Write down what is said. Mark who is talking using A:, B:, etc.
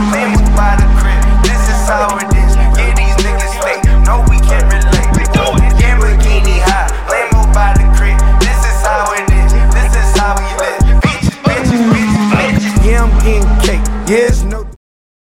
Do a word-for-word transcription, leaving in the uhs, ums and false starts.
A: Then we buy the crib. This is how it